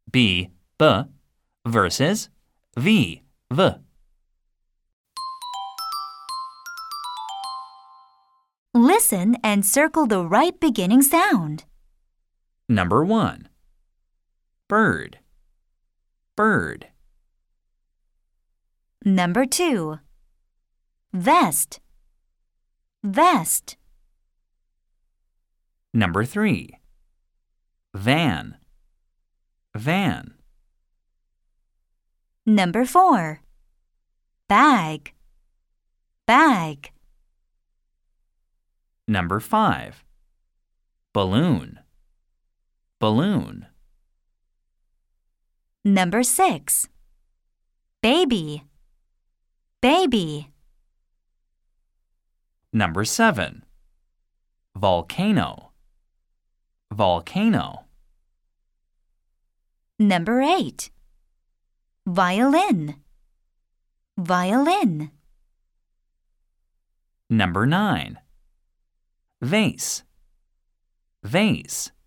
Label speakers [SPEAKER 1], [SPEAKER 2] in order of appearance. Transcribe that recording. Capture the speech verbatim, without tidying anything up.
[SPEAKER 1] B, B versus V, V.
[SPEAKER 2] Listen and circle the right beginning sound.
[SPEAKER 1] Number one. Bird, bird.
[SPEAKER 2] Number two. Vest, vest.
[SPEAKER 1] Number three. Van, van.
[SPEAKER 2] Number four. Bag, bag.
[SPEAKER 1] Number five. Balloon, balloon.
[SPEAKER 2] Number six. Baby, baby.
[SPEAKER 1] Number seven. Volcano, volcano.
[SPEAKER 2] Number eight. Violin, violin.
[SPEAKER 1] Number nine. Vase, vase.